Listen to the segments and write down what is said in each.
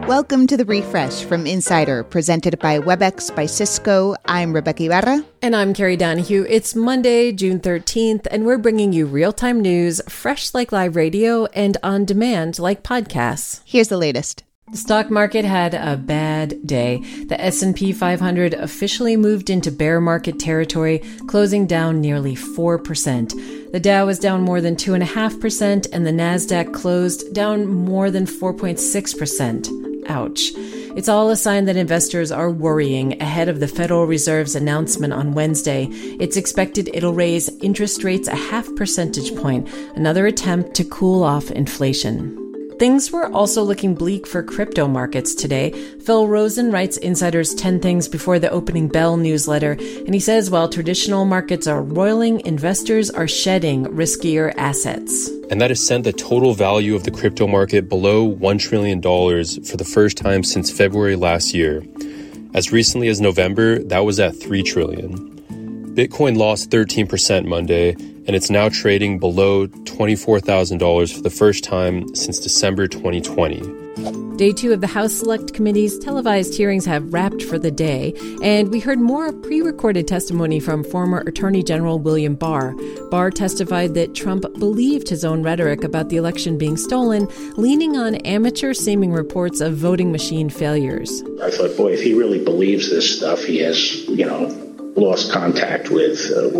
Welcome to The Refresh from Insider, presented by WebEx by Cisco. I'm Rebecca Ibarra. And I'm Carrie Donahue. It's Monday, June 13th, and we're bringing you real-time news, fresh like live radio, and on demand like podcasts. Here's the latest. The stock market had a bad day. The S&P 500 officially moved into bear market territory, closing down nearly 4%. The Dow was down more than 2.5%, and the Nasdaq closed down more than 4.6%. Ouch. It's all a sign that investors are worrying ahead of the Federal Reserve's announcement on Wednesday. It's expected it'll raise interest rates a 0.5 percentage point, another attempt to cool off inflation. Things were also looking bleak for crypto markets today. Phil Rosen writes Insider's 10 Things Before the Opening Bell newsletter, and he says while traditional markets are roiling, investors are shedding riskier assets. And that has sent the total value of the crypto market below $1 trillion for the first time since February last year. As recently as November, that was at $3 trillion. Bitcoin lost 13% Monday, and it's now trading below $24,000 for the first time since December 2020. Day 2 of the House Select Committee's televised hearings have wrapped for the day, and we heard more pre-recorded testimony from former Attorney General William Barr. Barr testified that Trump believed his own rhetoric about the election being stolen, leaning on amateur-seeming reports of voting machine failures. I thought, boy, if he really believes this stuff, he has, lost contact with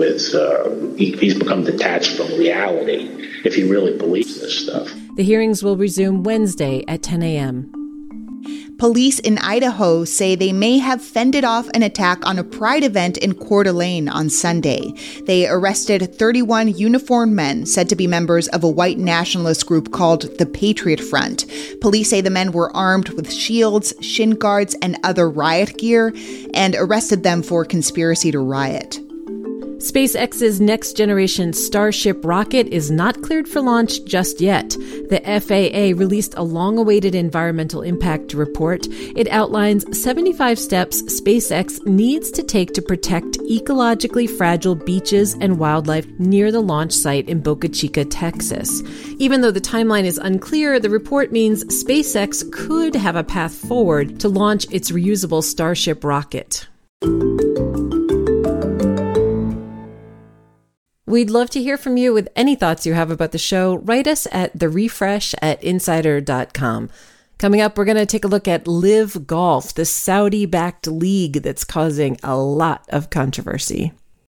he's become detached from reality if he really believes this stuff. The hearings will resume Wednesday at 10 a.m. Police in Idaho say they may have fended off an attack on a pride event in Coeur d'Alene on Sunday. They arrested 31 uniformed men said to be members of a white nationalist group called the Patriot Front. Police say the men were armed with shields, shin guards, and other riot gear, and arrested them for conspiracy to riot. SpaceX's next-generation Starship rocket is not cleared for launch just yet. The FAA released a long-awaited environmental impact report. It outlines 75 steps SpaceX needs to take to protect ecologically fragile beaches and wildlife near the launch site in Boca Chica, Texas. Even though the timeline is unclear, the report means SpaceX could have a path forward to launch its reusable Starship rocket. We'd love to hear from you with any thoughts you have about the show. Write us at therefresh@insider.com. Coming up, we're going to take a look at Live Golf, the Saudi-backed league that's causing a lot of controversy.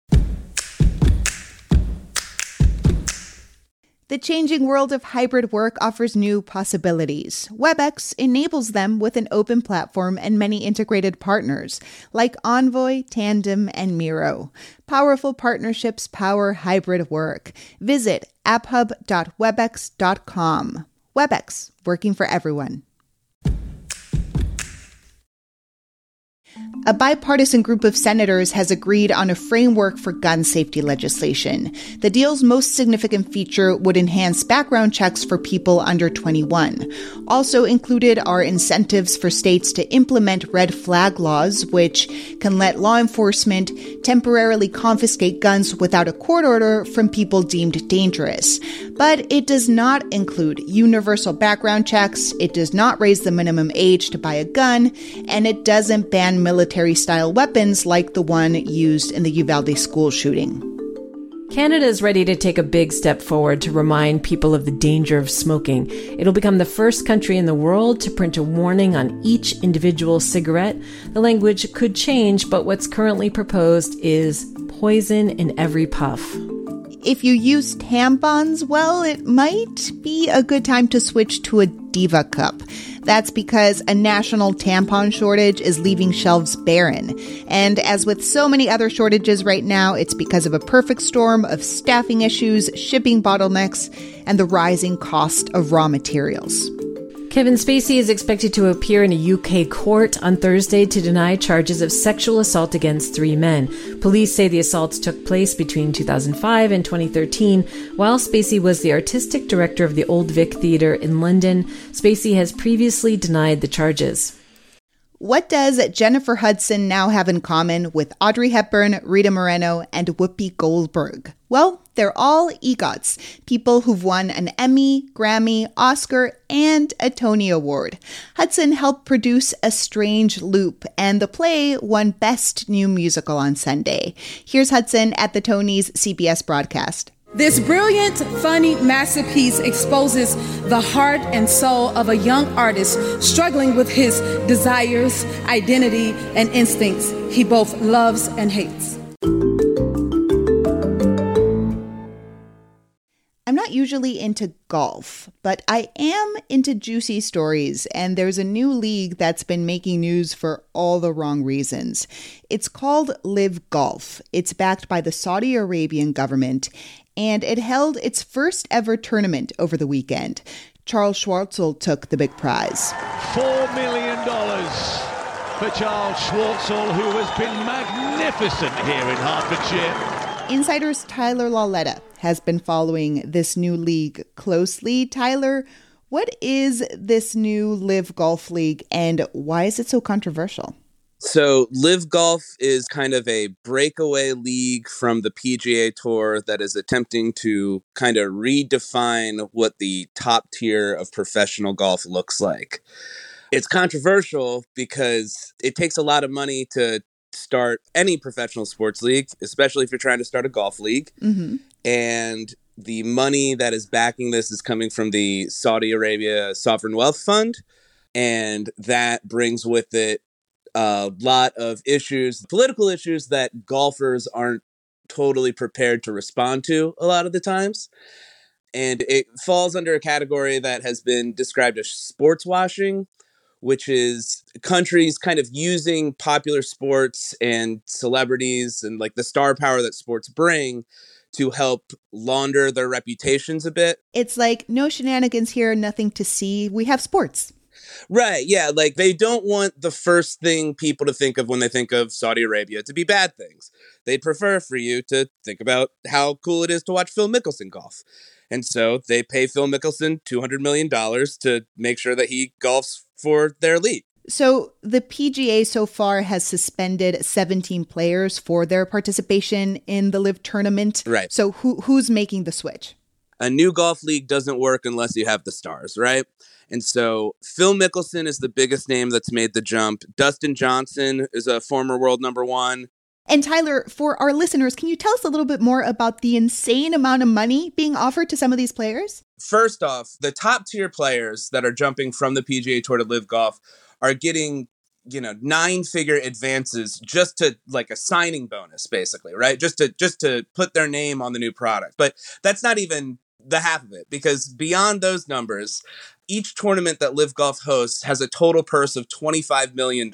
The changing world of hybrid work offers new possibilities. WebEx enables them with an open platform and many integrated partners, like Envoy, Tandem, and Miro. Powerful partnerships power hybrid work. Visit apphub.webex.com. WebEx, working for everyone. A bipartisan group of senators has agreed on a framework for gun safety legislation. The deal's most significant feature would enhance background checks for people under 21. Also included are incentives for states to implement red flag laws, which can let law enforcement temporarily confiscate guns without a court order from people deemed dangerous. But it does not include universal background checks, it does not raise the minimum age to buy a gun, and it doesn't ban military-style weapons like the one used in the Uvalde school shooting. Canada is ready to take a big step forward to remind people of the danger of smoking. It'll become the first country in the world to print a warning on each individual cigarette. The language could change, but what's currently proposed is poison in every puff. If you use tampons, well, it might be a good time to switch to a Diva Cup. That's because a national tampon shortage is leaving shelves barren. And as with so many other shortages right now, it's because of a perfect storm of staffing issues, shipping bottlenecks, and the rising cost of raw materials. Kevin Spacey is expected to appear in a UK court on Thursday to deny charges of sexual assault against 3 men. Police say the assaults took place between 2005 and 2013, while Spacey was the artistic director of the Old Vic Theatre in London. Spacey has previously denied the charges. What does Jennifer Hudson now have in common with Audrey Hepburn, Rita Moreno, and Whoopi Goldberg? Well, They're all EGOTs, people who've won an Emmy, Grammy, Oscar, and a Tony Award. Hudson helped produce A Strange Loop, and the play won Best New Musical on Sunday. Here's Hudson at the Tonys CBS broadcast. This brilliant, funny masterpiece exposes the heart and soul of a young artist struggling with his desires, identity, and instincts he both loves and hates. I'm not usually into golf, but I am into juicy stories, and there's a new league that's been making news for all the wrong reasons. It's called LIV Golf. It's backed by the Saudi Arabian government, and it held its first ever tournament over the weekend. Charles Schwartzel took the big prize. $4 million for Charles Schwartzel, who has been magnificent here in Hertfordshire. Insider's Tyler Lauletta has been following this new league closely. Tyler, what is this new LIV Golf League and why is it so controversial? So LIV Golf is kind of a breakaway league from the PGA Tour that is attempting to kind of redefine what the top tier of professional golf looks like. It's controversial because it takes a lot of money to start any professional sports league, especially if you're trying to start a golf league. Mm-hmm. And the money that is backing this is coming from the Saudi Arabia Sovereign Wealth Fund. And that brings with it a lot of issues, political issues that golfers aren't totally prepared to respond to a lot of the times. And it falls under a category that has been described as sports washing, which is countries kind of using popular sports and celebrities and like the star power that sports bring to help launder their reputations a bit. It's like no shenanigans here, nothing to see. We have sports. Right. Yeah. Like they don't want the first thing people to think of when they think of Saudi Arabia to be bad things. They'd prefer for you to think about how cool it is to watch Phil Mickelson golf. And so they pay Phil Mickelson $200 million to make sure that he golfs for their league. So the PGA so far has suspended 17 players for their participation in the LIV tournament. Right. So who's making the switch? A new golf league doesn't work unless you have the stars, right? And so Phil Mickelson is the biggest name that's made the jump. Dustin Johnson is a former world number one. And Tyler, for our listeners, can you tell us a little bit more about the insane amount of money being offered to some of these players? First off, the top tier players that are jumping from the PGA Tour to LIV Golf are getting, 9-figure advances just to like a signing bonus, basically, right? Just to put their name on the new product. But that's not even the half of it, because beyond those numbers, each tournament that LIV Golf hosts has a total purse of $25 million.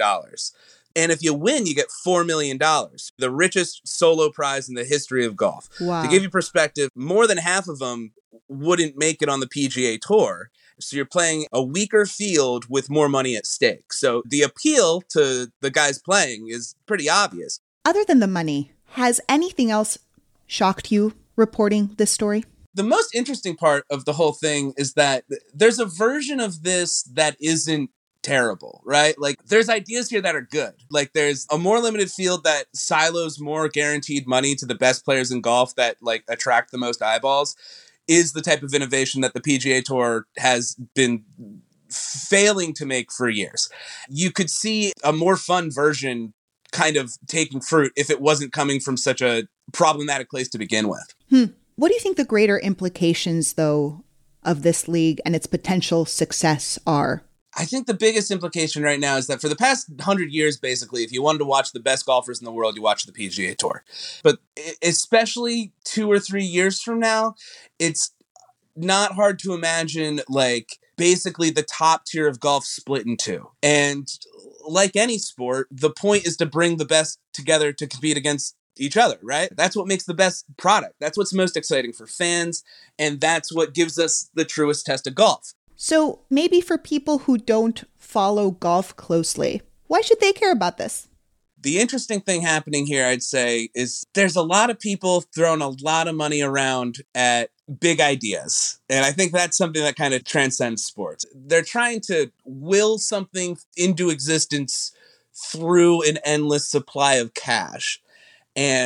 And if you win, you get $4 million, the richest solo prize in the history of golf. Wow. To give you perspective, more than half of them wouldn't make it on the PGA Tour. So you're playing a weaker field with more money at stake. So the appeal to the guys playing is pretty obvious. Other than the money, has anything else shocked you reporting this story? The most interesting part of the whole thing is that there's a version of this that isn't terrible, right? Like there's ideas here that are good. Like there's a more limited field that silos more guaranteed money to the best players in golf that like attract the most eyeballs is the type of innovation that the PGA Tour has been failing to make for years. You could see a more fun version kind of taking fruit if it wasn't coming from such a problematic place to begin with. What do you think the greater implications, though, of this league and its potential success are? I think the biggest implication right now is that for the past 100 years, basically, if you wanted to watch the best golfers in the world, you watch the PGA Tour. But especially 2 or 3 years from now, it's not hard to imagine, like, basically the top tier of golf split in two. And like any sport, the point is to bring the best together to compete against each other, right? That's what makes the best product. That's what's most exciting for fans. And that's what gives us the truest test of golf. So maybe for people who don't follow golf closely, why should they care about this? The interesting thing happening here, I'd say, is there's a lot of people throwing a lot of money around at big ideas. And I think that's something that kind of transcends sports. They're trying to will something into existence through an endless supply of cash. And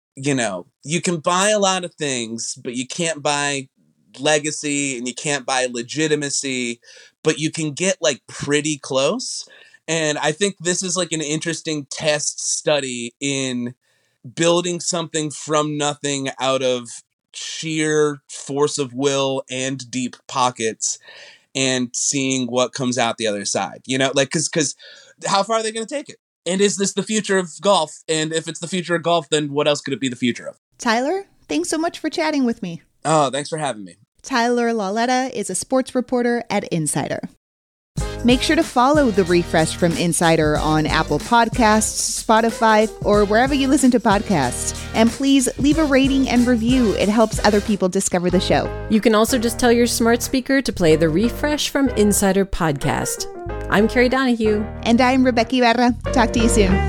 you can buy a lot of things, but you can't buy legacy and you can't buy legitimacy, but you can get like pretty close. And I think this is like an interesting test study in building something from nothing out of sheer force of will and deep pockets and seeing what comes out the other side, because how far are they going to take it? And is this the future of golf? And if it's the future of golf, then what else could it be the future of? Tyler, thanks so much for chatting with me. Oh, thanks for having me. Tyler Lauletta is a sports reporter at Insider. Make sure to follow The Refresh from Insider on Apple Podcasts, Spotify, or wherever you listen to podcasts. And please leave a rating and review. It helps other people discover the show. You can also just tell your smart speaker to play the Refresh from Insider podcast. I'm Carrie Donahue. And I'm Rebecca Ibarra. Talk to you soon.